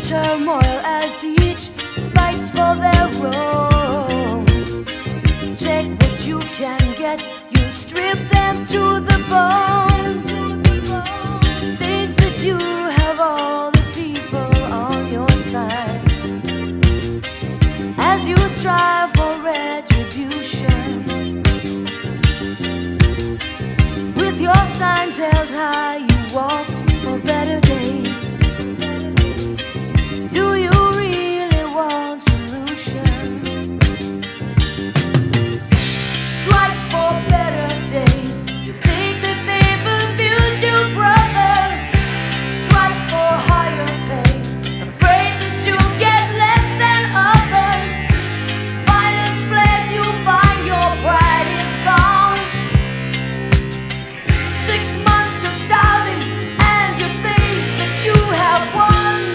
turmoil as each fights for their own. Take what you can get, you strip them to the bone. Think that you have all the people on your side as you strive for retribution. With your signs held high, you walk for better days. Do you really want solutions? Strike for better days. You think that they've abused you, brother. Strike for higher pay, afraid that you'll get less than others. Violence flares, you find your pride is gone. 6 months of starving, and you think that you have won.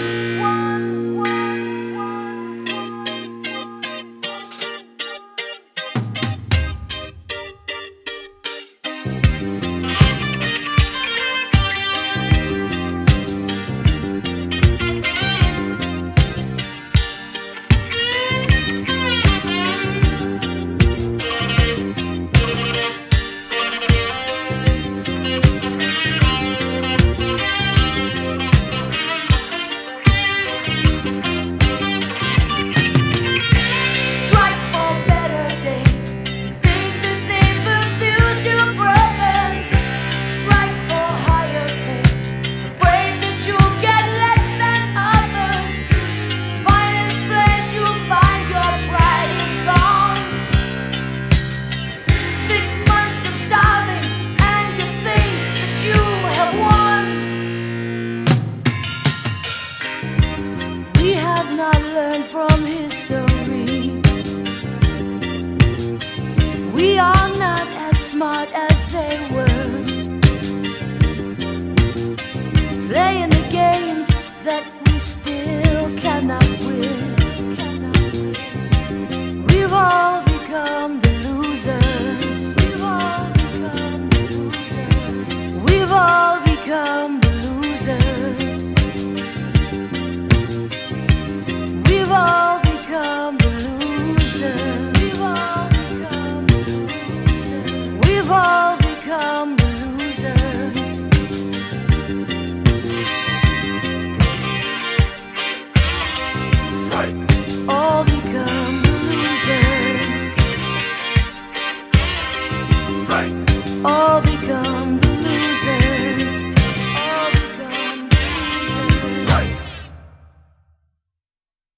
We have not learned from history. We are not as smart as they were.